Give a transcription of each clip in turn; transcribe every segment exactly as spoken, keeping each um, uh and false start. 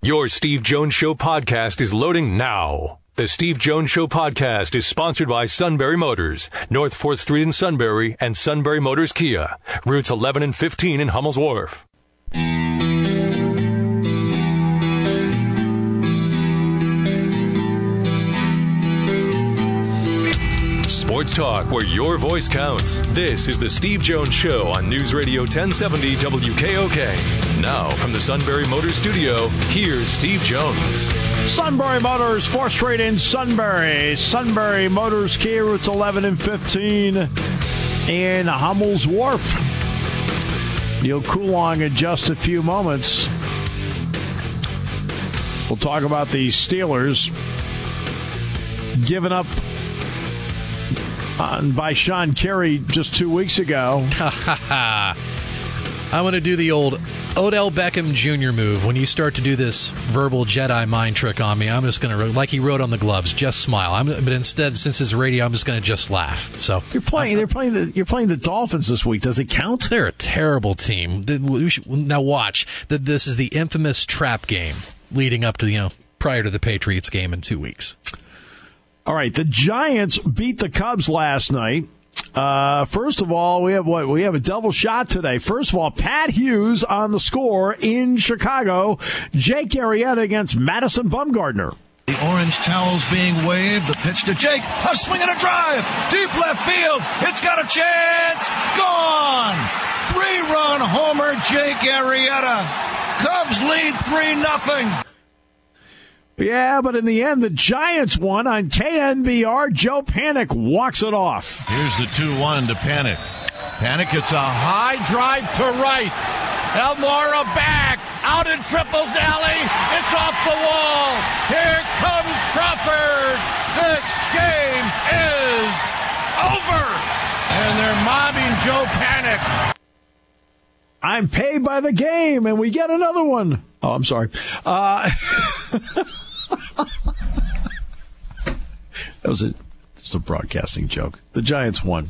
Your Steve Jones Show podcast is loading now. The Steve Jones Show podcast is sponsored by Sunbury Motors, North fourth Street in Sunbury, and Sunbury Motors Kia, routes eleven and fifteen in Hummel's Wharf. Sports talk where your voice counts. This is the Steve Jones Show on News Radio ten seventy W K O K. Now, from the Sunbury Motors studio, here's Steve Jones. Sunbury Motors, fourth Street in Sunbury. Sunbury Motors Kia, routes eleven and fifteen in Hummel's Wharf. Neil Coulong in just a few moments. We'll talk about the Steelers giving up on by Sean Carey just two weeks ago. I'm going to do the old Odell Beckham Junior move. When you start to do this verbal Jedi mind trick on me, I'm just going to, like he wrote on the gloves, just smile. I'm, but instead, since it's radio, I'm just going to just laugh. So you're playing. They're playing. The, you're playing the Dolphins this week. Does it count? They're a terrible team. We should, now watch that. This is the infamous trap game leading up to you know prior to the Patriots game in two weeks. All right, the Giants beat the Cubs last night. Uh, first of all, we have what we have a double shot today. First of all, Pat Hughes on the score in Chicago. Jake Arrieta against Madison Bumgarner. The orange towels being waved. The pitch to Jake. A swing and a drive. Deep left field. It's got a chance. Gone. Three-run homer, Jake Arrieta. Cubs lead three nothing. Yeah, but in the end, the Giants won on K N B R. Joe Panik walks it off. Here's the two one to Panik. Panik gets a high drive to right. Almora back. Out in Triples Alley. It's off the wall. Here comes Crawford. This game is over. And they're mobbing Joe Panik. I'm paid by the game, and we get another one. Oh, I'm sorry. Uh... That was a, just a broadcasting joke. The Giants won.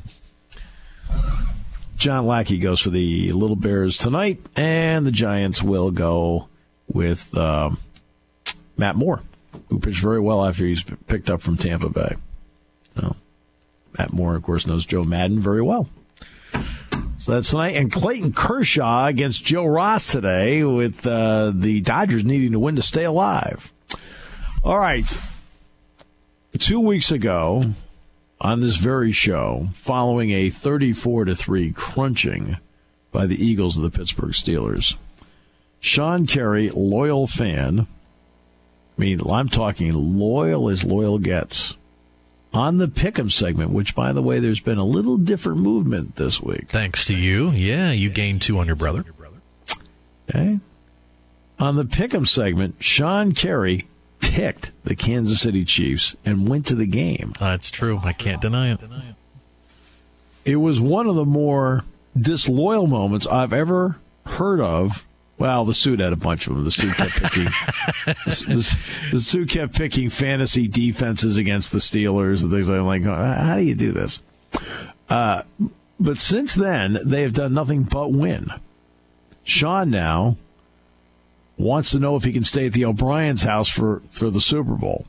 John Lackey goes for the Little Bears tonight, and the Giants will go with um, Matt Moore, who pitched very well after he's picked up from Tampa Bay. So Matt Moore, of course, knows Joe Madden very well. So that's tonight. And Clayton Kershaw against Joe Ross today, with uh, the Dodgers needing to win to stay alive. All right. Two weeks ago, on this very show, following a thirty-four to three crunching by the Eagles of the Pittsburgh Steelers, Sean Carey, loyal fan, I mean, I'm talking loyal as loyal gets, on the Pick'em segment, which, by the way, there's been a little different movement this week. Thanks to you. Yeah, you gained two on your brother. Okay. On the Pick'em segment, Sean Carey picked the Kansas City Chiefs and went to the game. That's uh, true. I can't deny it. It was one of the more disloyal moments I've ever heard of. Well, the suit had a bunch of them. The suit kept picking. the, the, the suit kept picking fantasy defenses against the Steelers and things like that. I'm like, how do you do this? Uh, but since then, they have done nothing but win. Sean now wants to know if he can stay at the O'Brien's house for, for the Super Bowl.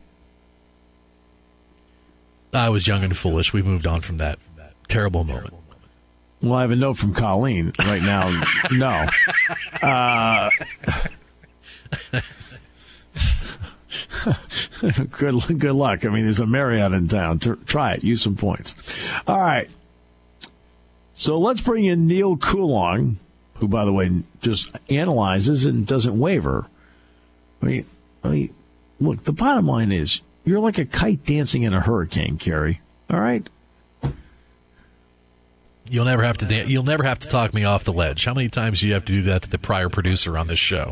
I was young and foolish. We moved on from that, that terrible moment. Well, I have a note from Colleen right now. No. Uh, good, good luck. I mean, there's a Marriott in town. Try it. Use some points. All right. So let's bring in Neil Coulong, who, by the way, just analyzes and doesn't waver. I mean, I mean, look, the bottom line is you're like a kite dancing in a hurricane, Carey. All right? You'll never have to da- you'll never have to talk me off the ledge. How many times do you have to do that to the prior producer on this show?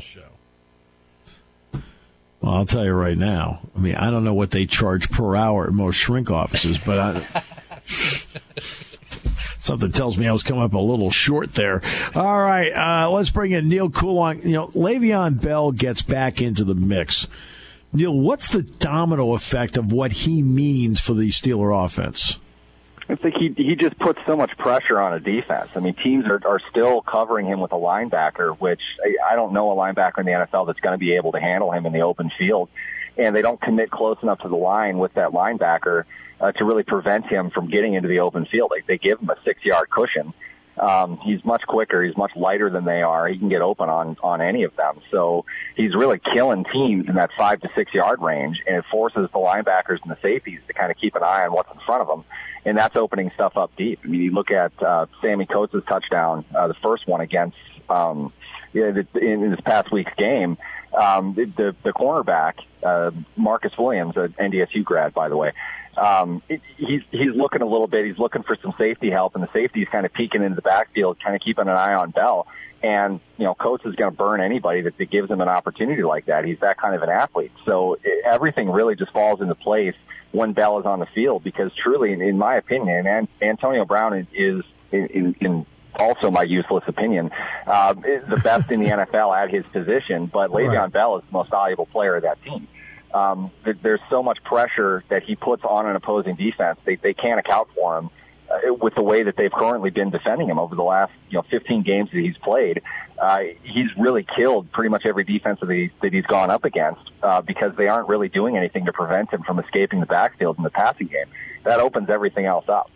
Well, I'll tell you right now. I mean, I don't know what they charge per hour at most shrink offices, but I, something tells me I was coming up a little short there. All right, uh, let's bring in Neil Coulong. You know, Le'Veon Bell gets back into the mix. Neil, what's the domino effect of what he means for the Steeler offense? I think he he just puts so much pressure on a defense. I mean, teams are, are still covering him with a linebacker, which I, I don't know a linebacker in the N F L that's going to be able to handle him in the open field. And they don't commit close enough to the line with that linebacker uh, to really prevent him from getting into the open field. They, they give him a six-yard cushion. Um, he's much quicker. He's much lighter than they are. He can get open on, on any of them. So he's really killing teams in that five to six yard range, and it forces the linebackers and the safeties to kind of keep an eye on what's in front of them. And that's opening stuff up deep. I mean, you look at, uh, Sammy Coates' touchdown, uh, the first one against, um, yeah, the, in this past week's game, um, the, the, the cornerback, uh, Marcus Williams, an N D S U grad, by the way, Um, it, he's, he's looking a little bit, he's looking for some safety help, and the safety's kind of peeking into the backfield, kind of keeping an eye on Bell. And, you know, Coates is going to burn anybody that, that gives him an opportunity like that. He's that kind of an athlete. So it, everything really just falls into place when Bell is on the field, because truly, in, in my opinion, and Antonio Brown is, is in, in, in also my useless opinion, uh, is the best in the N F L at his position, but Le'Veon right. Bell is the most valuable player of that team. Um, there's so much pressure that he puts on an opposing defense. They, they can't account for him uh, with the way that they've currently been defending him over the last, you know, fifteen games that he's played. Uh, he's really killed pretty much every defense that, he, that he's gone up against uh, because they aren't really doing anything to prevent him from escaping the backfield in the passing game. That opens everything else up.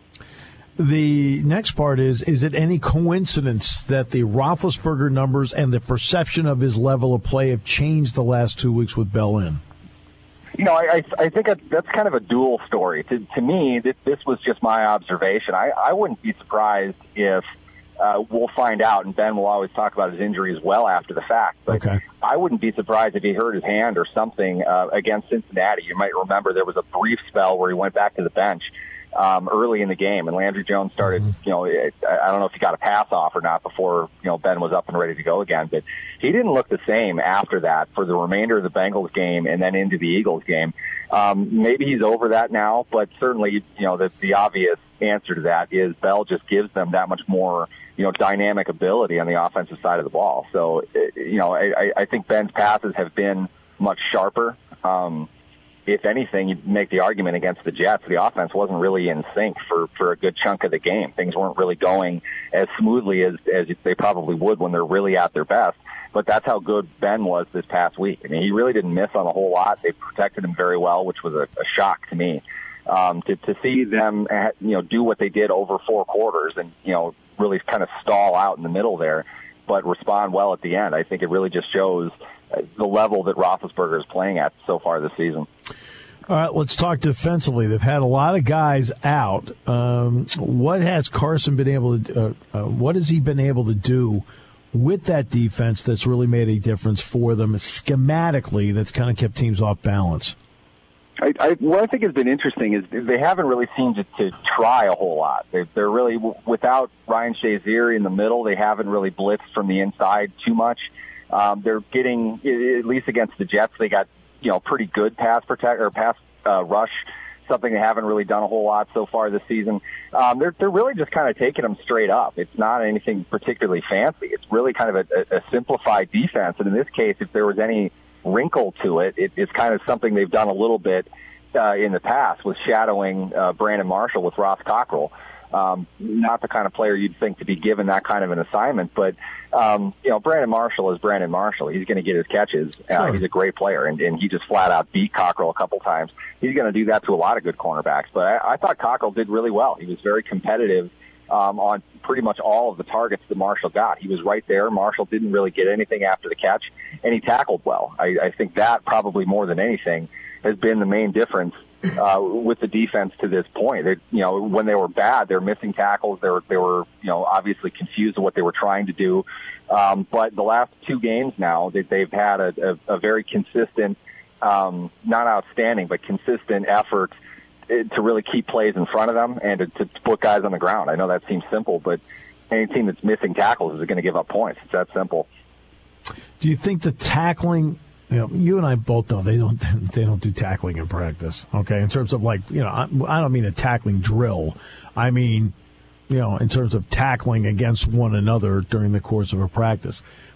The next part is, is it any coincidence that the Roethlisberger numbers and the perception of his level of play have changed the last two weeks with Bell in? You know, I, I think that's kind of a dual story. To, to me, this, this was just my observation. I, I wouldn't be surprised if uh, we'll find out, and Ben will always talk about his injuries well after the fact, but okay. I wouldn't be surprised if he hurt his hand or something uh, against Cincinnati. You might remember there was a brief spell where he went back to the bench um, early in the game, and Landry Jones started, you know, I don't know if he got a pass off or not before, you know, Ben was up and ready to go again, but he didn't look the same after that for the remainder of the Bengals game and then into the Eagles game. Um, maybe he's over that now, but certainly, you know, the, the obvious answer to that is Bell just gives them that much more, you know, dynamic ability on the offensive side of the ball. So, you know, I, I think Ben's passes have been much sharper. Um, if anything, you make the argument against the Jets. The offense wasn't really in sync for, for a good chunk of the game. Things weren't really going as smoothly as, as they probably would when they're really at their best. But that's how good Ben was this past week. I mean, he really didn't miss on a whole lot. They protected him very well, which was a, a shock to me. Um, to, to see them, you know, do what they did over four quarters and, you know, really kind of stall out in the middle there, but respond well at the end. I think it really just shows the level that Roethlisberger is playing at so far this season. All right, let's talk defensively. They've had a lot of guys out. Um, what has Carson been able to? Uh, uh, what has he been able to do with that defense that's really made a difference for them schematically? That's kind of kept teams off balance. I, I, what I think has been interesting is they haven't really seemed to, to try a whole lot. They're, they're really, without Ryan Shazier in the middle, they haven't really blitzed from the inside too much. Um, they're getting, at least against the Jets, they got, you know, pretty good pass protect or pass uh, rush, something they haven't really done a whole lot so far this season. Um, they're, they're really just kind of taking them straight up. It's not anything particularly fancy. It's really kind of a, a simplified defense. And in this case, if there was any wrinkle to it, it it's kind of something they've done a little bit uh, in the past with shadowing uh, Brandon Marshall with Ross Cockrell. Um, not the kind of player you'd think to be given that kind of an assignment, but um, you know, Brandon Marshall is Brandon Marshall. He's going to get his catches. Sure. Uh, he's a great player, and, and he just flat out beat Cockrell a couple times. He's going to do that to a lot of good cornerbacks, but I, I thought Cockrell did really well. He was very competitive um, on pretty much all of the targets that Marshall got. He was right there. Marshall didn't really get anything after the catch, and he tackled well. I, I think that probably more than anything has been the main difference uh, with the defense to this point. They, you know, when they were bad, they were missing tackles. They were, they were, you know, obviously confused with what they were trying to do. Um, but the last two games now, they, they've had a, a, a very consistent, um, not outstanding, but consistent effort to really keep plays in front of them and to, to put guys on the ground. I know that seems simple, but any team that's missing tackles is going to give up points. It's that simple. Do you think the tackling, you know, you and I both know they don't they don't do tackling in practice, okay? In terms of, like, you know, I, I don't mean a tackling drill. I mean, you know, in terms of tackling against one another during the course of a practice.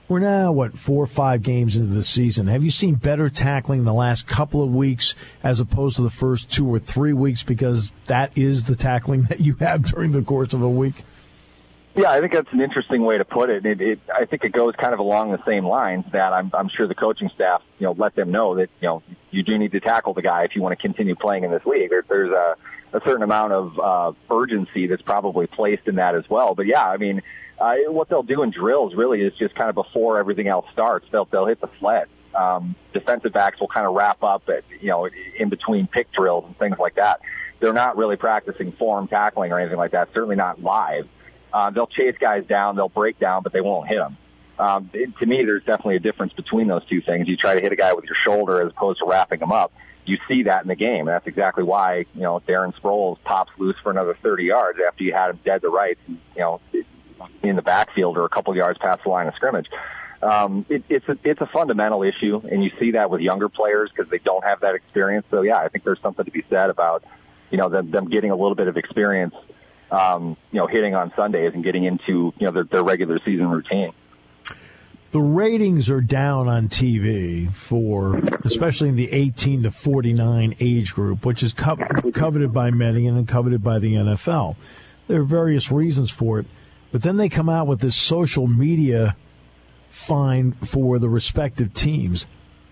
We're now, what, four or five games into the season. Have you seen better tackling the last couple of weeks as opposed to the first two or three weeks because that is the tackling that you have during the course of a week? Yeah, I think that's an interesting way to put it. It, it. I think it goes kind of along the same lines that I'm, I'm sure the coaching staff, you know, let them know that, you know, you do need to tackle the guy if you want to continue playing in this league. There, there's a, a certain amount of uh, urgency that's probably placed in that as well. But yeah, I mean, uh, what they'll do in drills really is just kind of before everything else starts, they'll they'll hit the sled. Um, defensive backs will kind of wrap up at, you know, in between pick drills and things like that. They're not really practicing form tackling or anything like that. Certainly not live. Uh, they'll chase guys down, they'll break down, but they won't hit them. Um, it, to me, there's definitely a difference between those two things. You try to hit a guy with your shoulder as opposed to wrapping him up. You see that in the game. And that's exactly why, you know, Darren Sproles pops loose for another thirty yards after you had him dead to rights, you know, in the backfield or a couple yards past the line of scrimmage. Um, it, it's a, it's a fundamental issue, and you see that with younger players because they don't have that experience. So yeah, I think there's something to be said about, you know, them, them getting a little bit of experience, um, you know, hitting on Sundays and getting into, you know, their, their regular season routine. The ratings are down on T V for, especially in the eighteen to forty-nine age group, which is co- coveted by many and coveted by the N F L. There are various reasons for it, but then they come out with this social media fine for the respective teams,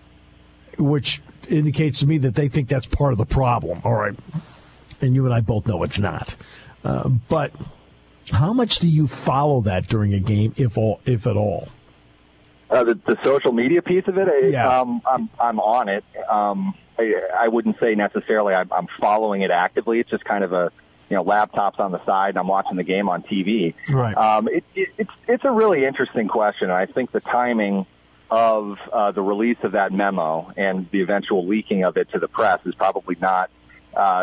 which indicates to me that they think that's part of the problem. All right. And you and I both know it's not. Uh, but how much do you follow that during a game, if all, if at all? Uh, the, the social media piece of it, I, yeah. um, I'm I'm on it. Um, I, I wouldn't say necessarily I'm, I'm following it actively. It's just kind of a, you know, laptops on the side, and I'm watching the game on T V. Right. Um, it, it, it's it's a really interesting question. I think the timing of uh, the release of that memo and the eventual leaking of it to the press is probably not. Uh,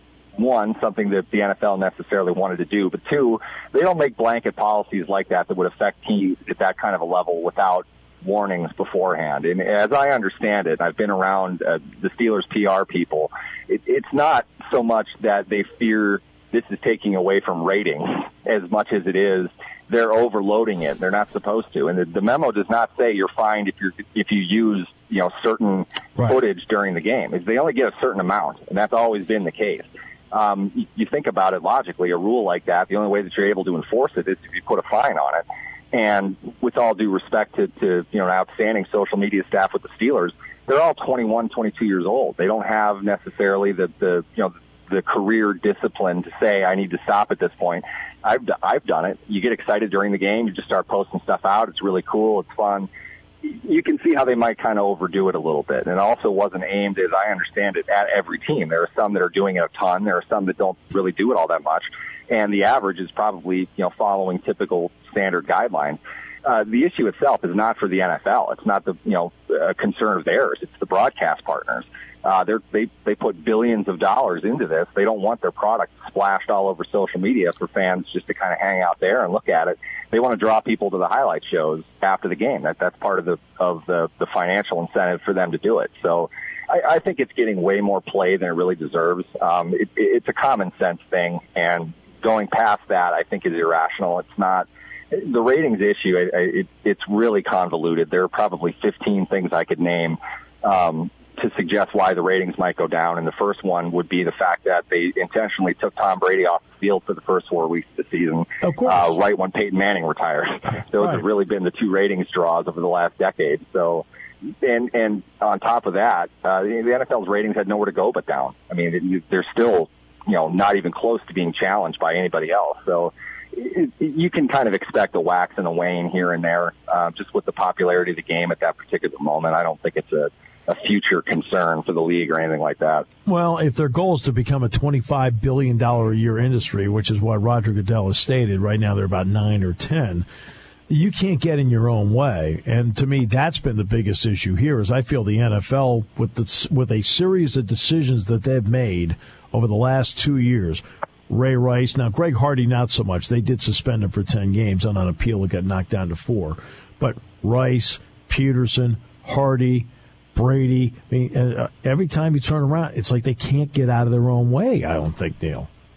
One, something that the N F L necessarily wanted to do, but two, they don't make blanket policies like that that would affect teams at that kind of a level without warnings beforehand. And as I understand it, I've been around uh, the Steelers P R people, it, it's not so much that they fear this is taking away from ratings as much as it is they're overloading it. They're not supposed to. And the, the memo does not say you're fined if you're if you use, you know, certain right. footage during the game. They only get a certain amount, and that's always been the case. Um, you, you think about it logically, a rule like that, the only way that you're able to enforce it is if you put a fine on it. And with all due respect to, to you know, an outstanding social media staff with the Steelers, they're all twenty-one, twenty-two years old. They don't have necessarily the, the you know, the career discipline to say, I need to stop at this point. I've, I've done it. You get excited during the game. You just start posting stuff out. It's really cool. It's fun. You can see how they might kind of overdo it a little bit. And it also wasn't aimed, as I understand it, at every team. There are some that are doing it a ton. There are some that don't really do it all that much. And the average is probably, you know, following typical standard guidelines. Uh, the issue itself is not for the N F L. It's not the, you know, uh, concern of theirs. It's the broadcast partners. Uh, they're, they, they put billions of dollars into this. They don't want their product splashed all over social media for fans just to kind of hang out there and look at it. They want to draw people to the highlight shows after the game. That, that's part of the, of the, the financial incentive for them to do it. So I, I think it's getting way more play than it really deserves. Um, it, it's a common sense thing, and going past that, I think is irrational. It's not the ratings issue. It, it, it's really convoluted. There are probably fifteen things I could name, um, to suggest why the ratings might go down. And the first one would be the fact that they intentionally took Tom Brady off the field for the first four weeks of the season, of course. Uh, right when Peyton Manning retired. Those right. have really been the two ratings draws over the last decade. So, and, and on top of that, uh, the, the N F L's ratings had nowhere to go but down. I mean, it, they're still, you know, not even close to being challenged by anybody else. So it, it, you can kind of expect a wax and a wane here and there, uh, just with the popularity of the game at that particular moment. I don't think it's a, a future concern for the league or anything like that. Well, if their goal is to become a twenty-five billion dollars a year industry, which is what Roger Goodell has stated, right now they're about nine or ten, you can't get in your own way. And to me, that's been the biggest issue here, is I feel the N F L, with the, with a series of decisions that they've made over the last two years, Ray Rice, now Greg Hardy not so much. They did suspend him for ten games, and on appeal it got knocked down to four. But Rice, Peterson, Hardy, Brady, I mean, uh, every time you turn around, it's like they can't get out of their own way, I don't think, Neil.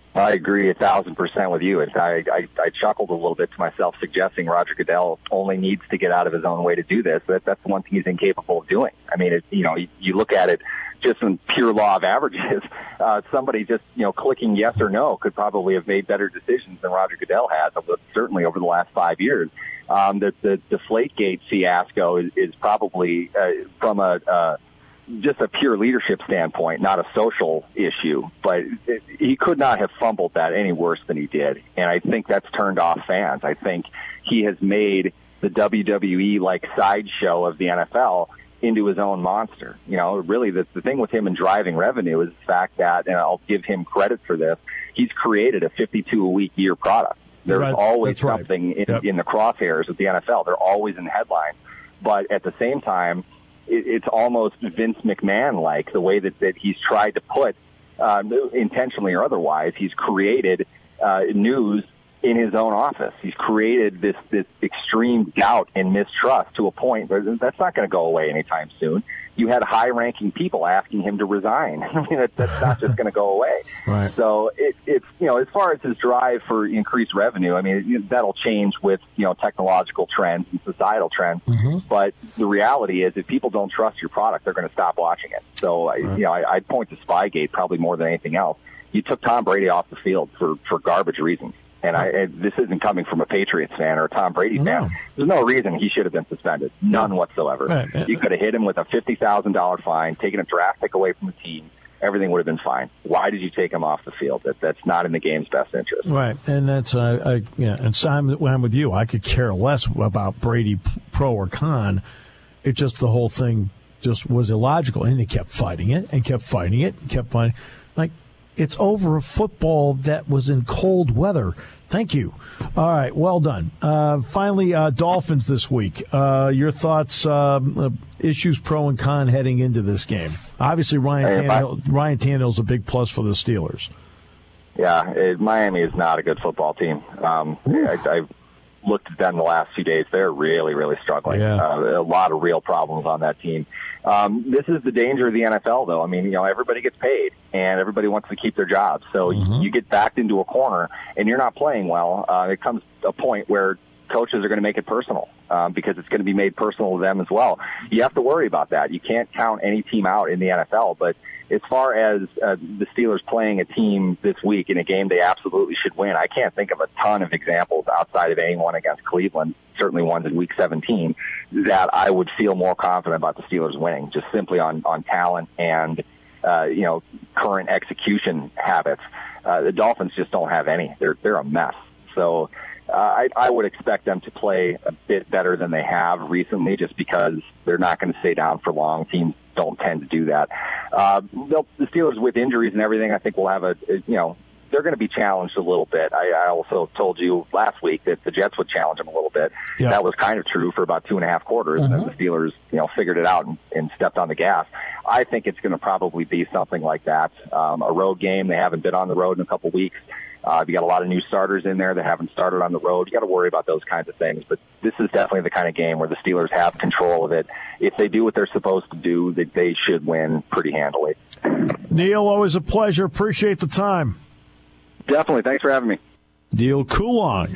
I agree a thousand percent with you. I, I, I chuckled a little bit to myself, suggesting Roger Goodell only needs to get out of his own way to do this. That, that's the one thing he's incapable of doing. I mean, it, you know, you, you look at it just in pure law of averages. Uh, somebody just, you know, clicking yes or no could probably have made better decisions than Roger Goodell has, certainly over the last five years. Um, the, the Deflategate fiasco is, is probably uh, from a uh, just a pure leadership standpoint, not a social issue. But it, he could not have fumbled that any worse than he did, and I think that's turned off fans. I think he has made the W W E-like sideshow of the N F L into his own monster. You know, really, the, the thing with him in driving revenue is the fact that, and I'll give him credit for this, he's created a fifty-two a week year product. There's right. always That's right. something in, yep. in the crosshairs of the N F L. They're always in headlines. But at the same time, it, it's almost Vince McMahon-like, the way that, that he's tried to put, uh, intentionally or otherwise, he's created uh, news in his own office. He's created this, this extreme doubt and mistrust to a point where that's not going to go away anytime soon. You had high-ranking people asking him to resign. I mean, that, that's not just going to go away. Right. So it, it's, you know, as far as his drive for increased revenue, I mean, it, that'll change with, you know, technological trends and societal trends. Mm-hmm. But the reality is, if people don't trust your product, they're going to stop watching it. So, right. I, you know, I, I'd point to Spygate probably more than anything else. You took Tom Brady off the field for, for garbage reasons. And I, and this isn't coming from a Patriots fan or a Tom Brady fan. No. There's no reason he should have been suspended. None whatsoever. Right. You could have hit him with a fifty thousand dollars fine, taken a draft pick away from the team. Everything would have been fine. Why did you take him off the field? That That's not in the game's best interest. Right. And that's, uh, I, yeah, and Simon, when I'm with you, I could care less about Brady, pro or con. It just, the whole thing just was illogical. And they kept fighting it and kept fighting it and kept fighting. Like, it's over a football that was in cold weather. Thank you. All right, well done. Uh, finally, uh, Dolphins this week. Uh, your thoughts, um, uh, issues pro and con heading into this game. Obviously, Ryan hey, Tannehill, Ryan Tannehill's a big plus for the Steelers. Yeah, it, Miami is not a good football team. Um, I, I've looked at them the last few days. They're really, really struggling. Yeah. Uh, a lot of real problems on that team. Um, this is the danger of the N F L, though. I mean, you know, everybody gets paid, and everybody wants to keep their jobs. So mm-hmm. you, you get backed into a corner, and you're not playing well. Uh, it comes a point where coaches are going to make it personal um, because it's going to be made personal to them as well. You have to worry about that. You can't count any team out in the N F L. But as far as uh, the Steelers playing a team this week in a game they absolutely should win, I can't think of a ton of examples outside of anyone against Cleveland, certainly ones in Week seventeen, that I would feel more confident about the Steelers winning, just simply on, on talent and, uh, you know, current execution habits. Uh, the Dolphins just don't have any. They're, they're a mess. So uh, I, I would expect them to play a bit better than they have recently, just because they're not going to stay down for long. Teams don't tend to do that. Uh, the Steelers, with injuries and everything, I think will have a, a you know, they're going to be challenged a little bit. I, I also told you last week that the Jets would challenge them a little bit. Yeah. That was kind of true for about two and a half quarters, Mm-hmm. and then the Steelers, you know, figured it out and, and stepped on the gas. I think it's going to probably be something like that. Um, a road game. They haven't been on the road in a couple weeks. Uh, you got a lot of new starters in there that haven't started on the road. You got to worry about those kinds of things. But this is definitely the kind of game where the Steelers have control of it. If they do what they're supposed to do, they, they should win pretty handily. Neil, always a pleasure. Appreciate the time. Definitely. Thanks for having me. Neil Coulong,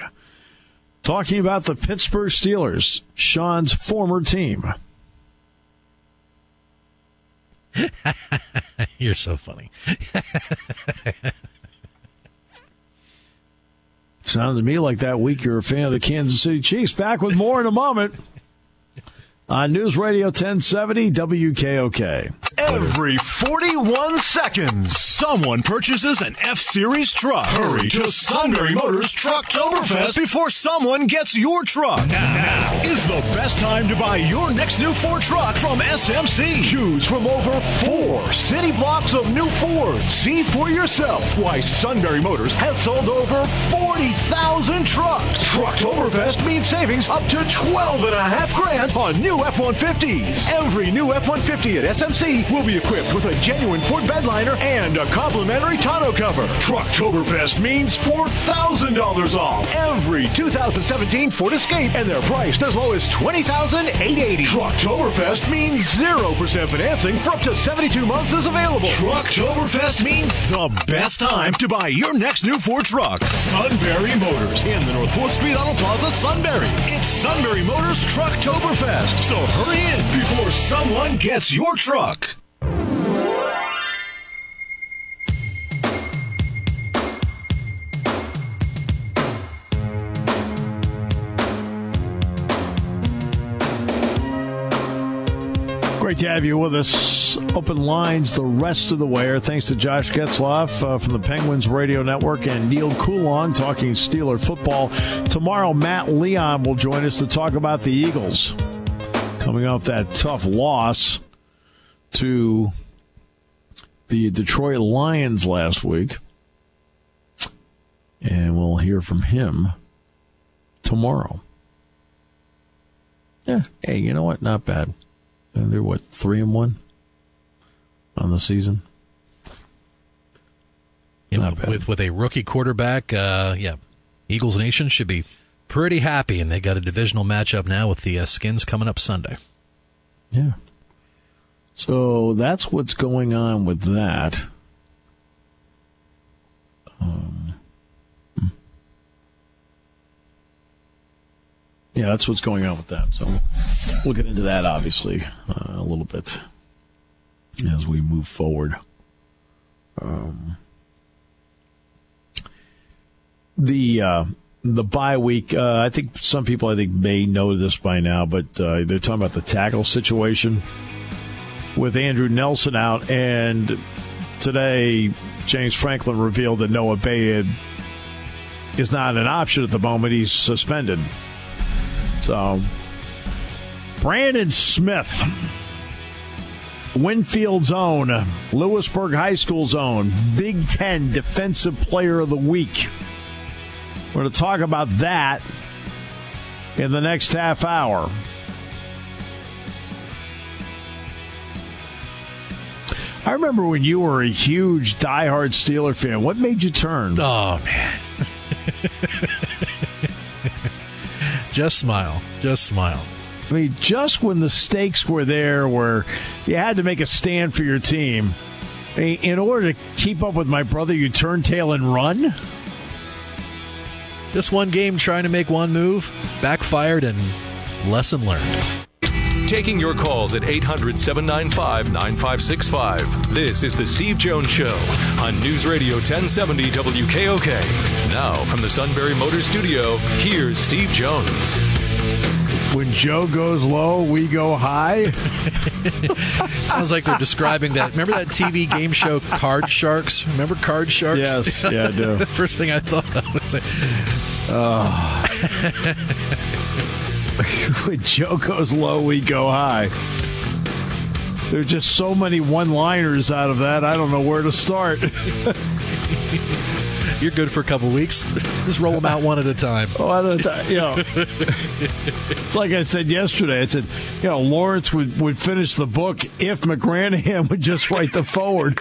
talking about the Pittsburgh Steelers, Sean's former team. You're so funny. Sounded to me like that week you're a fan of the Kansas City Chiefs. Back with more in a moment on News Radio ten seventy W K O K. Every forty-one seconds, someone purchases an F-Series truck. Hurry to Sunbury Motors Trucktoberfest before someone gets your truck. Now, now is the best time to buy your next new Ford truck from S M C. Choose from over four city blocks of new Fords. See for yourself why Sunbury Motors has sold over forty thousand trucks. Trucktoberfest means savings up to twelve and a half grand on new F one fifties. Every new F one fifty at S M C Seventy will be equipped with a genuine Ford bed liner and a complimentary tonneau cover. Trucktoberfest means four thousand dollars off every two thousand seventeen Ford Escape, and they're priced as low as twenty thousand eight hundred eighty dollars. Trucktoberfest means zero percent financing for up to seventy-two months is available. Trucktoberfest means the best time to buy your next new Ford truck. Sunbury Motors in the North fourth Street Auto Plaza, Sunbury. It's Sunbury Motors Trucktoberfest, so hurry in before someone gets your truck. Great to have you with us. Open lines the rest of the way. Thanks to Josh Getzloff uh, from the Penguins Radio Network and Neil Coulon talking Steeler football. Tomorrow, Matt Leon will join us to talk about the Eagles coming off that tough loss to the Detroit Lions last week. And we'll hear from him tomorrow. Yeah, hey, you know what? Not bad. And they're, what, three and one on the season? You know, with with a rookie quarterback, uh, yeah, Eagles Nation should be pretty happy, and they got a divisional matchup now with the uh, Skins coming up Sunday. Yeah. So that's what's going on with that. Um, yeah, that's what's going on with that. So we'll get into that, obviously, uh, a little bit as we move forward. Um, the uh, the bye week, uh, I think some people I think may know this by now, but uh, they're talking about the tackle situation with Andrew Nelson out, and today James Franklin revealed that Noah Bayard is not an option at the moment. He's suspended. So, Brandon Smith, Winfield's own, Lewisburg High School's own, Big Ten Defensive Player of the Week. We're going to talk about that in the next half hour. I remember when you were a huge diehard Steeler fan. What made you turn? Oh, man. Just smile. Just smile. I mean, just when the stakes were there where you had to make a stand for your team, in order to keep up with my brother, you turn tail and run? This one game trying to make one move, backfired, and lesson learned. Taking your calls at eight hundred, seven nine five, nine five six five. This is the Steve Jones Show on News Radio ten seventy W K O K. Now from the Sunbury Motors Studio, here's Steve Jones. When Joe goes low, we go high. Sounds like they're describing that. Remember that T V game show, Card Sharks? Remember Card Sharks? Yes, yeah, I do. The first thing I thought of was like, oh. When Joe goes low, we go high. There's just so many one-liners out of that, I don't know where to start. You're good for a couple weeks. Just roll them out one at a time. One at a time, you know. It's like I said yesterday. I said, you know, Lawrence would, would finish the book if McGranahan would just write the forward.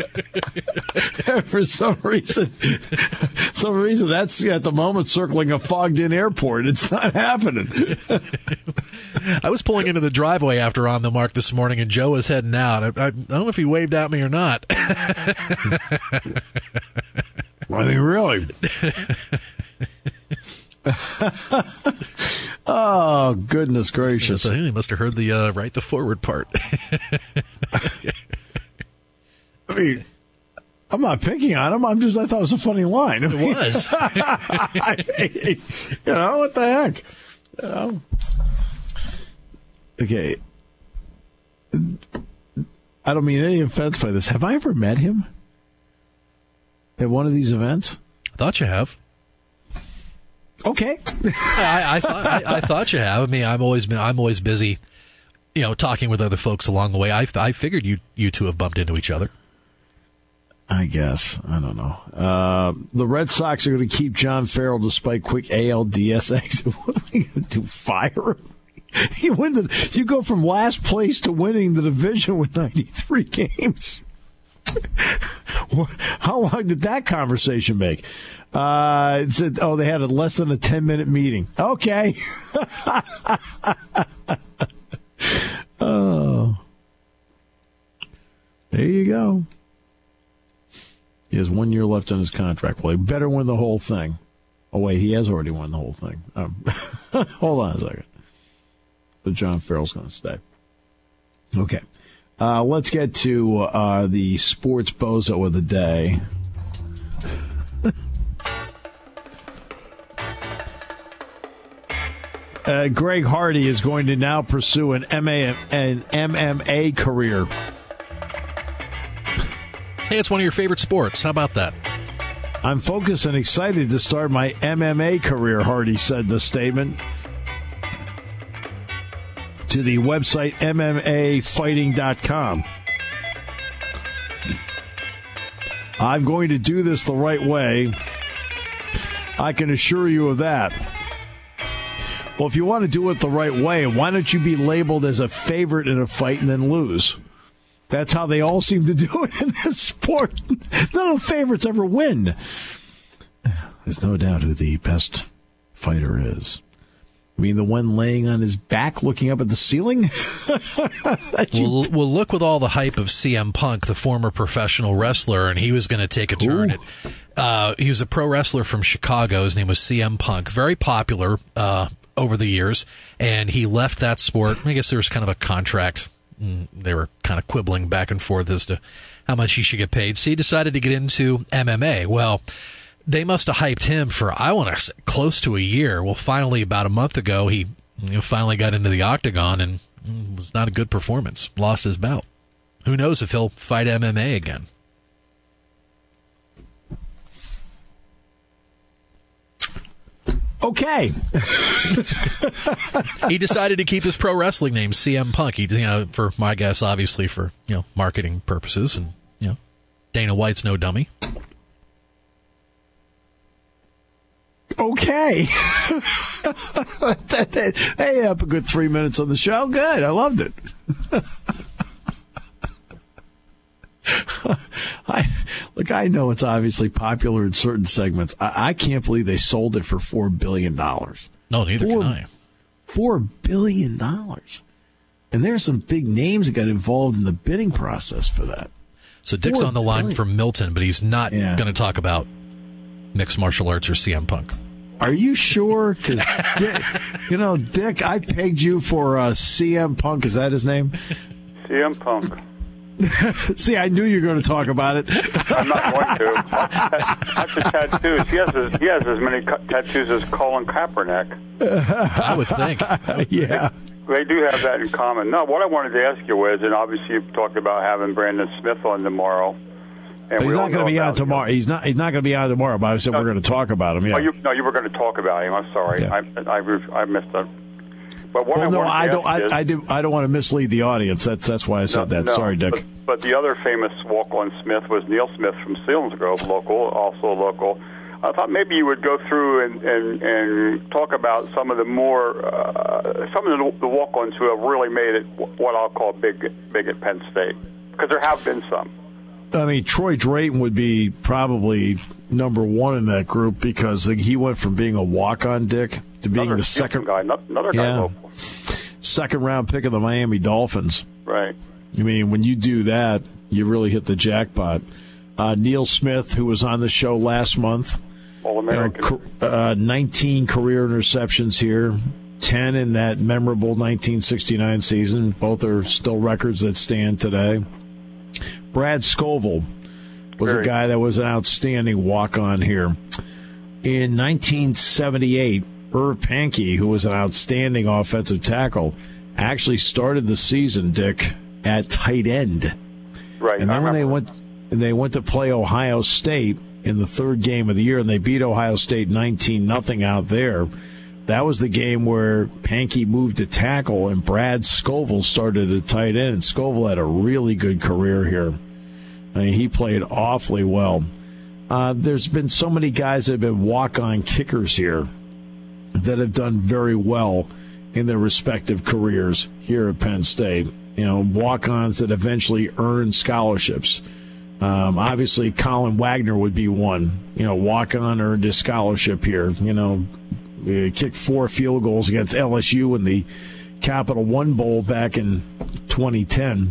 For some reason, some reason that's at the moment circling a fogged-in airport. It's not happening. I was pulling into the driveway after On the Mark this morning, and Joe was heading out. I, I, I don't know if he waved at me or not. I mean, really? Oh, goodness gracious. So he must have heard the uh, write the forward part. I mean, I'm not picking on him. I'm just, I thought it was a funny line. It was. You know, what the heck? You know? Okay. I don't mean any offense by this. Have I ever met him at one of these events? I thought you have. Okay. I, I, thought, I, I thought you have. I mean, I'm always been, I'm always busy, you know, talking with other folks along the way. I, I figured you you two have bumped into each other. I guess. I don't know. Uh, the Red Sox are going to keep John Farrell despite quick A L D S exit. What are we going to do? Fire him? You win the, you go from last place to winning the division with ninety-three games. How long did that conversation make? Uh, it said, oh, they had a less than a ten-minute meeting. Okay. Oh. There you go. He has one year left on his contract. Well, he better win the whole thing. Oh, wait, he has already won the whole thing. Um, hold on a second. So John Farrell's going to stay. Okay. Uh, let's get to uh, the sports bozo of the day. uh, Greg Hardy is going to now pursue an M A, an M M A career. Hey, it's one of your favorite sports. How about that? I'm focused and excited to start my M M A career, Hardy said in the statement to the website M M A fighting dot com. I'm going to do this the right way. I can assure you of that. Well, if you want to do it the right way, why don't you be labeled as a favorite in a fight and then lose? That's how they all seem to do it in this sport. None of the favorites ever win. There's no doubt who the best fighter is. I mean, the one laying on his back looking up at the ceiling? Well, well, look with all the hype of C M Punk, the former professional wrestler, and he was going to take a turn. At, uh, he was a pro wrestler from Chicago. His name was C M Punk. Very popular uh, over the years, and he left that sport. I guess there was kind of a contract. They were kind of quibbling back and forth as to how much he should get paid. So he decided to get into M M A. Well, they must have hyped him for, I want to say, close to a year. Well, finally, about a month ago, he you know, finally got into the octagon, and it was not a good performance. Lost his bout. Who knows if he'll fight M M A again? Okay. He decided to keep his pro wrestling name C M Punk. He, you know, for my guess, obviously for you know marketing purposes, and you know, Dana White's no dummy. Okay. Hey, up a good three minutes on the show. Good. I loved it. I, look, I know it's obviously popular in certain segments. I, I can't believe they sold it for four billion dollars. No, neither Four, can I. Four billion dollars. And there's some big names that got involved in the bidding process for that. So Dick's on the line billion. from Milton, but he's not Yeah. going to talk about mixed martial arts or C M Punk. Are you sure? Because, you know, Dick, I pegged you for uh, C M Punk. Is that his name? C M Punk. See, I knew you were going to talk about it. I'm not going to. That's a tattoo. He has as, he has as many cu- tattoos as Colin Kaepernick. I would think. Yeah. They do have that in common. No, what I wanted to ask you was, and obviously you talked about having Brandon Smith on tomorrow. And He's we all not going to know be on about tomorrow. him. He's not. He's not going to be on tomorrow. But I said No. we're going to talk about him. Yeah. Oh, you, no, you were going to talk about him. I'm sorry. Yeah. I, I, I missed that. But what well, I no, wanted to I ask don't. I, is, I do. I don't want to mislead the audience. That's that's why I said no, that. no, Sorry, Dick. But, but the other famous walk-on Smith was Neil Smith from Selinsgrove, local, also local. I thought maybe you would go through and, and, and talk about some of the more uh, some of the, the walk-ons who have really made it what I'll call big, big at Penn State, because there have been some. I mean, Troy Drayton would be probably number one in that group because he went from being a walk-on, Dick, to being Another the second guy, another guy yeah, local. second round pick of the Miami Dolphins. Right. I mean, when you do that, you really hit the jackpot. Uh, Neil Smith, who was on the show last month, All American. you know, uh, nineteen career interceptions here, ten in that memorable nineteen sixty-nine season. Both are still records that stand today. Brad Scoville was Very. a guy that was an outstanding walk-on here. In nineteen seventy-eight, Irv Pankey, who was an outstanding offensive tackle, actually started the season, Dick, at tight end. Right. And I then when they remember. went, they went to play Ohio State in the third game of the year, and they beat Ohio State nineteen nothing out there. That was the game where Pankey moved to tackle, and Brad Scoville started at tight end. And Scoville had a really good career here. I mean, he played awfully well. Uh, there's been so many guys that have been walk-on kickers here that have done very well in their respective careers here at Penn State. You know, walk-ons that eventually earn scholarships. Um, obviously, Colin Wagner would be one. You know, walk-on earned a scholarship here. You know, he kicked four field goals against L S U in the Capital One Bowl back in twenty ten.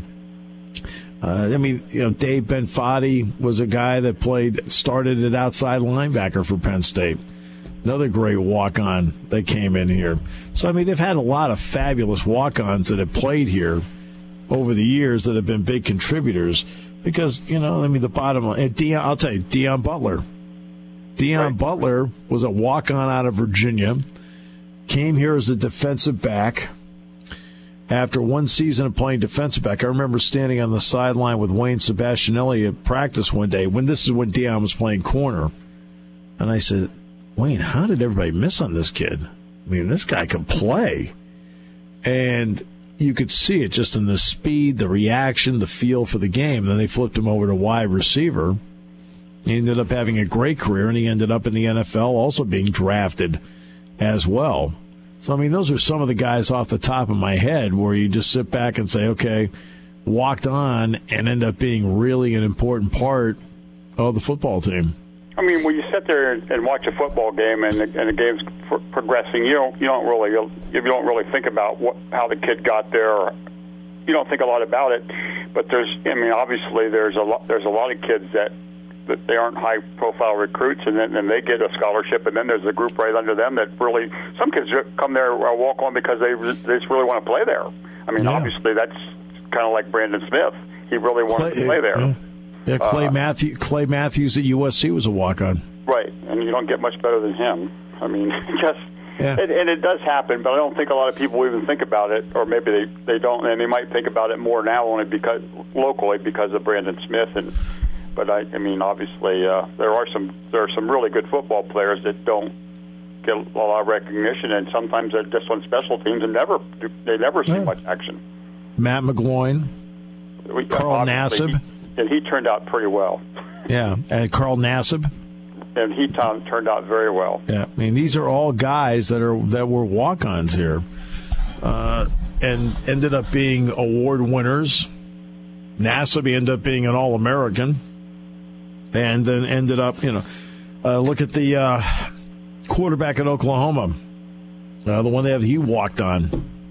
Uh, I mean, you know, Dave Benfati was a guy that played, started at outside linebacker for Penn State. Another great walk-on that came in here. So, I mean, they've had a lot of fabulous walk-ons that have played here over the years that have been big contributors because, you know, I mean, the bottom line, Deion, I'll tell you, Deion Butler. Deion right. Butler was a walk-on out of Virginia, came here as a defensive back. After one season of playing defensive back, I remember standing on the sideline with Wayne Sebastianelli at practice one day when this is when Deion was playing corner. And I said, Wayne, how did everybody miss on this kid? I mean, this guy can play. And you could see it just in the speed, the reaction, the feel for the game. And then they flipped him over to wide receiver. He ended up having a great career, and he ended up in the N F L also being drafted as well. So, I mean, those are some of the guys off the top of my head where you just sit back and say, okay, walked on and end up being really an important part of the football team. I mean, when you sit there and watch a football game and the, and the game's pr- progressing, you don't you don't really you don't really think about what how the kid got there. Or you don't think a lot about it. But there's, I mean, obviously there's a lot there's a lot of kids that. that they aren't high-profile recruits, and then and they get a scholarship, and then there's a group right under them that really, some kids come there uh, walk on because they they just really want to play there. I mean, yeah. Obviously that's kind of like Brandon Smith. He really wanted Clay, to play there. Yeah, yeah Clay, uh, Matthew, Clay Matthews at U S C was a walk-on. Right, and you don't get much better than him. I mean, just yeah. and, and it does happen, but I don't think a lot of people even think about it, or maybe they, they don't, and they might think about it more now only because locally because of Brandon Smith and. But I, I mean, obviously, uh, there are some there are some really good football players that don't get a lot of recognition, and sometimes they're just on special teams and never they never see yeah. much action. Matt McGloin, we, Carl Nassib, he, and he turned out pretty well. Yeah, and Carl Nassib, and he t- turned out very well. Yeah, I mean, these are all guys that are that were walk-ons here, uh, and ended up being award winners. Nassib ended up being an All-American. And then ended up, you know, uh, look at the uh, quarterback at Oklahoma, uh, the one that he walked on.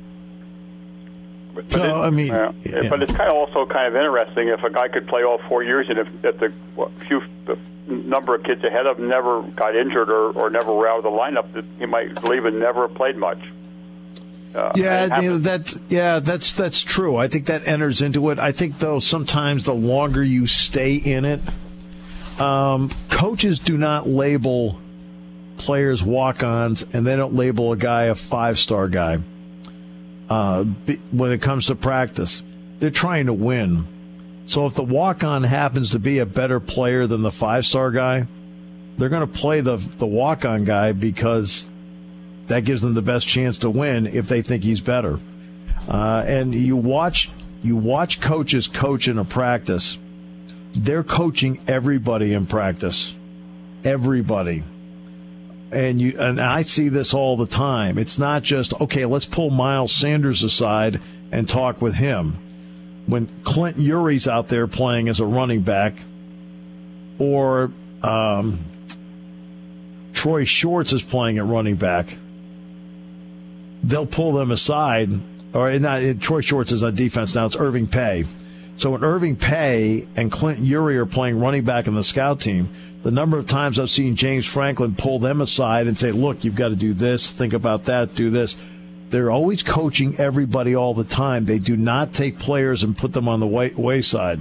But so, it, I mean, yeah. Yeah. But it's kind of also kind of interesting if a guy could play all four years, and if, if the what, few the number of kids ahead of him never got injured or, or never were out of the lineup, that he might leave and never have played much. Uh, yeah, you know, that yeah, that's that's true. I think that enters into it. I think though sometimes the longer you stay in it. Um, coaches do not label players walk-ons, and they don't label a guy a five-star guy. Uh, when it comes to practice, they're trying to win. So if the walk-on happens to be a better player than the five-star guy, they're going to play the the walk-on guy because that gives them the best chance to win if they think he's better. Uh, and you watch you watch coaches coach in a practice. They're coaching everybody in practice, everybody, and you and I see this all the time. It's not just okay. Let's pull Miles Sanders aside and talk with him. When Clint Urey's out there playing as a running back, or um, Troy Shorts is playing at running back, they'll pull them aside. Or not Troy Shorts is on defense now. It's Irving Pay. So when Irving Pay and Clint Urey are playing running back in the scout team, the number of times I've seen James Franklin pull them aside and say, look, you've got to do this, think about that, do this. They're always coaching everybody all the time. They do not take players and put them on the way- wayside.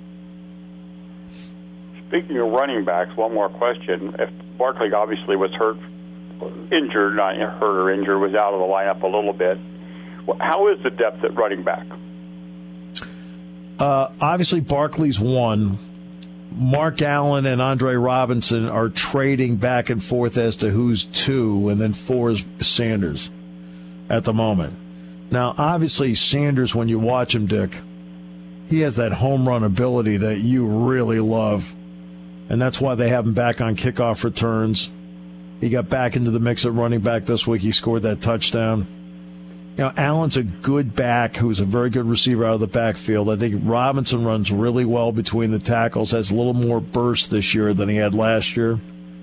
Speaking of running backs, one more question. If Barkley obviously was hurt, injured, not hurt or injured, was out of the lineup a little bit, how is the depth at running back? Uh, obviously, Barkley's one. Mark Allen and Andre Robinson are trading back and forth as to who's two, and then four is Sanders at the moment. Now, obviously, Sanders, when you watch him, Dick, he has that home run ability that you really love, and that's why they have him back on kickoff returns. He got back into the mix at running back this week. He scored that touchdown. You know, Allen's a good back who's a very good receiver out of the backfield. I think Robinson runs really well between the tackles, has a little more burst this year than he had last year.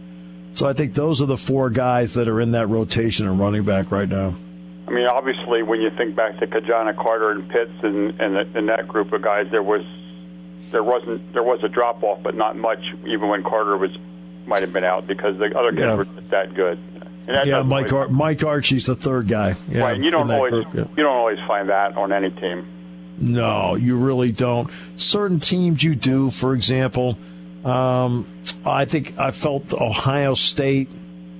So I think those are the four guys that are in that rotation and running back right now. I mean, obviously, when you think back to Kajana, Carter, and Pitts, and, and, and that group of guys, there was there wasn't there was a drop off, but not much. Even when Carter was might have been out because the other guys yeah. were just that good. And that yeah, Mike always, Ar- Mike Archie's the third guy. Yeah, right, and you don't always group, yeah. you don't always find that on any team. No, you really don't. Certain teams you do. For example, um, I think I felt Ohio State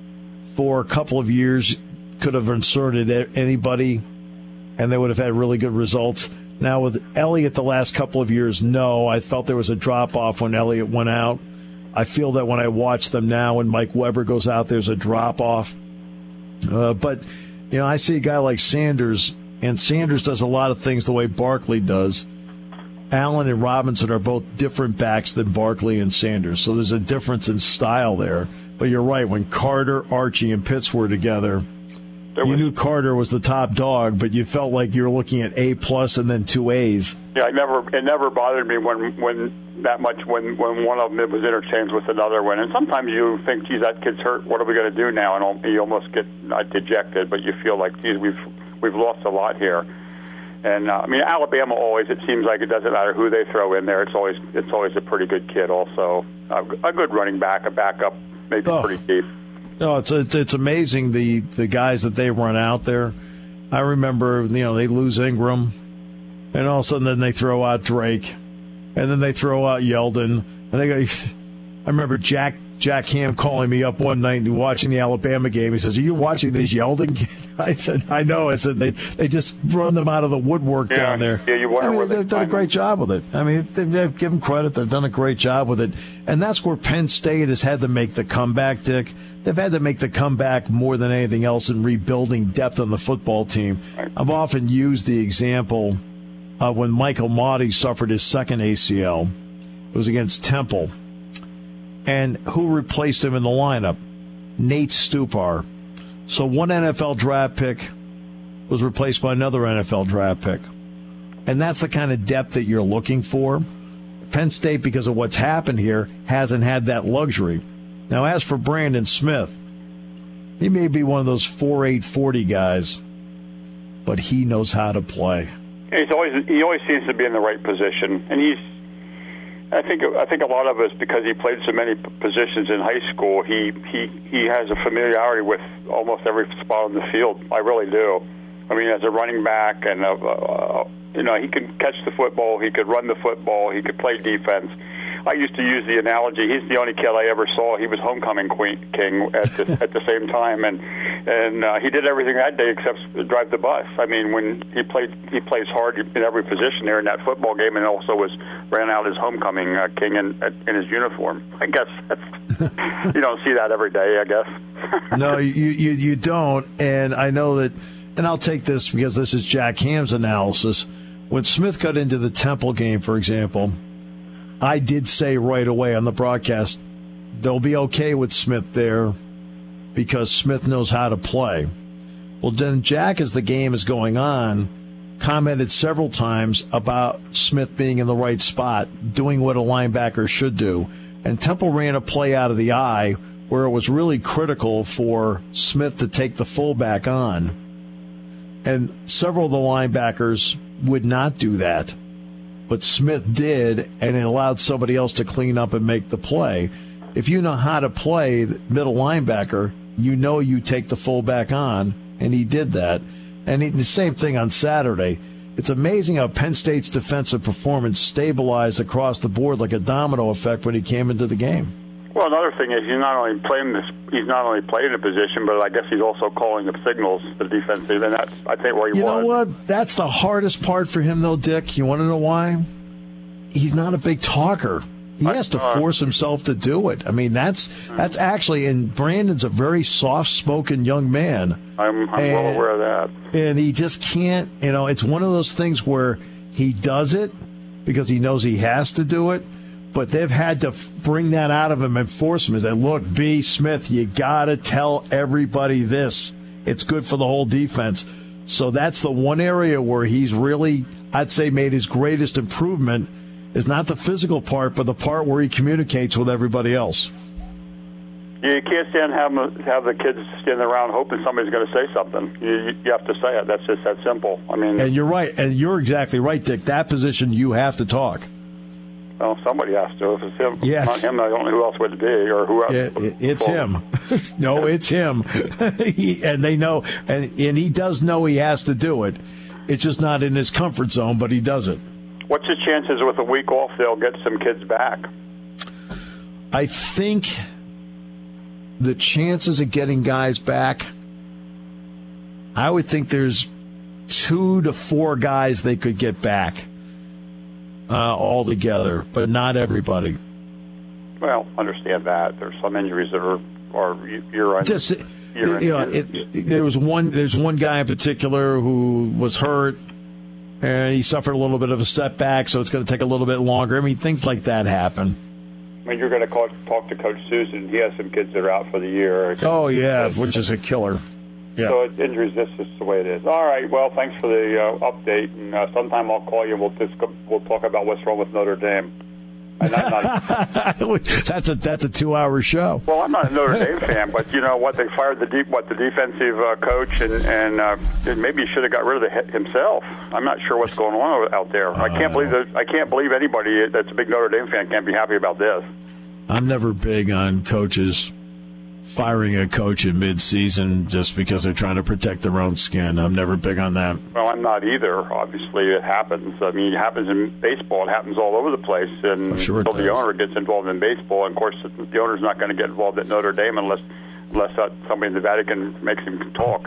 for a couple of years could have inserted anybody, and they would have had really good results. Now with Elliott the last couple of years, no. I felt there was a drop-off when Elliott went out. I feel that when I watch them now when Mike Weber goes out, there's a drop-off. Uh, but, you know, I see a guy like Sanders, and Sanders does a lot of things the way Barkley does. Allen and Robinson are both different backs than Barkley and Sanders, so there's a difference in style there. But you're right, when Carter, Archie, and Pitts were together, There you was, knew Carter was the top dog, but you felt like you were looking at A plus and then two A's. Yeah, it never it never bothered me when when that much when, when one of them was interchanged with another one. And sometimes you think, geez, that kid's hurt. What are we going to do now? And you almost get not dejected, but you feel like, geez, we've we've lost a lot here. And uh, I mean, Alabama always. It seems like it doesn't matter who they throw in there. It's always it's always a pretty good kid. Also, uh, a good running back, a backup, maybe oh. pretty deep. No, it's it's, it's amazing the, the guys that they run out there. I remember, you know, they lose Ingram, and all of a sudden then they throw out Drake, and then they throw out Yeldon, and they go. I remember Jack Jack Ham calling me up one night and watching the Alabama game. He says, "Are you watching these Yeldon kids?" I said, "I know." I said, "They they just run them out of the woodwork yeah, down there." Yeah, you wonder I mean, where they've done a great them. job with it. I mean, they've, they've give them credit; they've done a great job with it, and that's where Penn State has had to make the comeback, Dick. They've had to make the comeback more than anything else in rebuilding depth on the football team. I've often used the example of when Michael Maudie suffered his second A C L. It was against Temple. And who replaced him in the lineup? Nate Stupar. So one N F L draft pick was replaced by another N F L draft pick. And that's the kind of depth that you're looking for. Penn State, because of what's happened here, hasn't had that luxury. Now, as for Brandon Smith, he may be one of those four eight forty guys, but he knows how to play. He's always he always seems to be in the right position, and he's. I think I think a lot of us, because he played so many positions in high school, he he he has a familiarity with almost every spot on the field. I really do. I mean, as a running back, and a, uh, you know, he could catch the football, he could run the football, he could play defense. I used to use the analogy. He's the only kid I ever saw. He was homecoming queen, king at the, at the same time, and and uh, he did everything that day except drive the bus. I mean, when he played, he plays hard in every position there in that football game, and also was ran out as homecoming uh, king in, in his uniform. I guess that's, you don't see that every day, I guess. No, you, you you don't, and I know that. And I'll take this because this is Jack Ham's analysis. When Smith got into the Temple game, for example, I did say right away on the broadcast, they'll be okay with Smith there because Smith knows how to play. Well, then Jack, as the game is going on, commented several times about Smith being in the right spot, doing what a linebacker should do. And Temple ran a play out of the eye where it was really critical for Smith to take the fullback on. And several of the linebackers would not do that. But Smith did, and it allowed somebody else to clean up and make the play. If you know how to play middle linebacker, you know you take the fullback on, and he did that. And he, the same thing on Saturday. It's amazing how Penn State's defensive performance stabilized across the board like a domino effect when he came into the game. Well, another thing is he's not only playing this, he's not only playing the position, but I guess he's also calling the signals, the defensive, and that's, I think, where he you was. You know what? That's the hardest part for him, though, Dick. You want to know why? He's not a big talker. He has to force himself to do it. I mean, that's that's actually, and Brandon's a very soft-spoken young man. I'm, I'm and, well aware of that. And he just can't, you know, it's one of those things where he does it because he knows he has to do it, but they've had to bring that out of him and force him. Is that, look, B. Smith, you got to tell everybody this. It's good for the whole defense. So that's the one area where he's really, I'd say, made his greatest improvement is not the physical part, but the part where he communicates with everybody else. Yeah, you can't stand have have the kids standing around hoping somebody's going to say something. You, you have to say it. That's just that simple. I mean, and you're right, and you're exactly right, Dick. That position, you have to talk. Well, somebody has to. If it's him, yes. not him, I don't know who else would it be, or who else. It, it, it's him. No, it's him. he, and they know, and, and he does know he has to do it. It's just not in his comfort zone, but he does it. What's the chances with a week off they'll get some kids back? I think the chances of getting guys back, I would think there's two to four guys they could get back uh, all together, but not everybody. Well, understand that. There's some injuries that are, are you're just you're you know, it, it, there was one. There's one guy in particular who was hurt, and he suffered a little bit of a setback, so it's going to take a little bit longer. I mean, things like that happen. I mean, you're going to call, talk to Coach Susan. He has some kids that are out for the year. Oh, yeah, which is a killer. Yeah. So it, injuries, this is the way it is. All right, well, thanks for the uh, update. And uh, sometime I'll call you and we'll, discuss, we'll talk about what's wrong with Notre Dame. And I'm not, that's a that's a two-hour show. Well, I'm not a Notre Dame fan, but you know what? They fired the deep, what the defensive uh, coach, and and uh, maybe he should have got rid of the himself. I'm not sure what's going on out there. Uh, I can't believe that. I can't believe anybody that's a big Notre Dame fan can't be happy about this. I'm never big on coaches firing a coach in mid-season just because they're trying to protect their own skin. I'm never big on that. Well, I'm not either. Obviously, it happens. I mean, it happens in baseball. It happens all over the place. And sure until the owner gets involved in baseball, and of course, the owner's not going to get involved at Notre Dame unless unless uh, somebody in the Vatican makes him talk.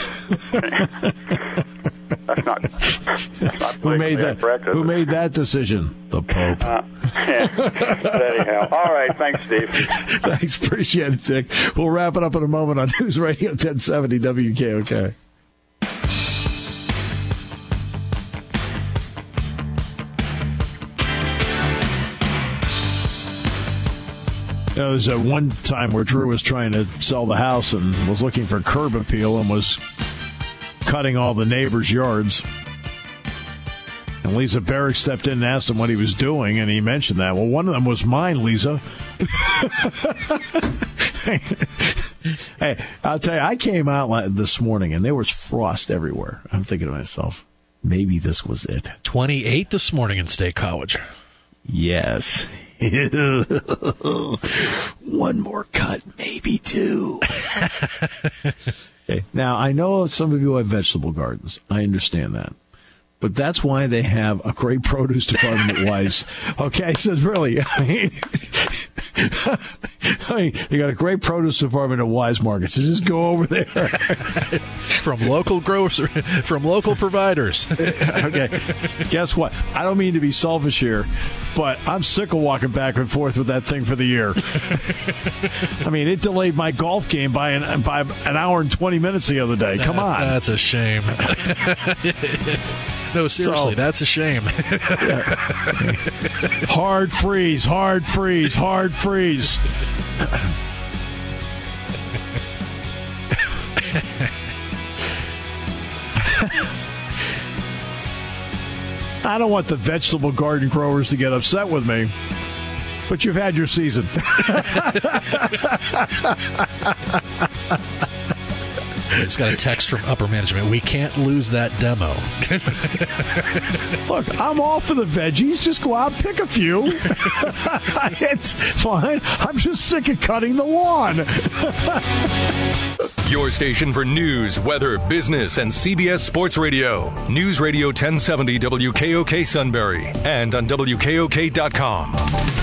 That's not. That's not who made that? Correct, who made that decision? The Pope. Uh, anyhow, all right. Thanks, Steve. Thanks, appreciate it, Dick. We'll wrap it up in a moment on News Radio ten seventy W K O K. You know, there's a one time where Drew was trying to sell the house and was looking for curb appeal and was cutting all the neighbors' yards. And Lisa Barrick stepped in and asked him what he was doing, and he mentioned that. Well, one of them was mine, Lisa. Hey, I'll tell you, I came out this morning, and there was frost everywhere. I'm thinking to myself, maybe this was it. twenty-eight this morning in State College. Yes. One more cut, maybe two. Okay. Now, I know some of you have vegetable gardens. I understand that. But that's why they have a great produce department at Wise. Okay, so really, I mean, I mean, you got a great produce department at Wise Markets. So just go over there. From local growers, from local providers. Okay, guess what? I don't mean to be selfish here, but I'm sick of walking back and forth with that thing for the year. I mean, it delayed my golf game by an by an hour and twenty minutes the other day. Come on, that's a shame. No, seriously, so, that's a shame. Yeah. Hard freeze, hard freeze, hard freeze. I don't want the vegetable garden growers to get upset with me, but you've had your season. Just got a text from upper management. We can't lose that demo. Look, I'm all for the veggies. Just go out and pick a few. It's fine. I'm just sick of cutting the lawn. Your station for news, weather, business, and C B S Sports Radio. News Radio ten seventy W K O K Sunbury and on W K O K dot com.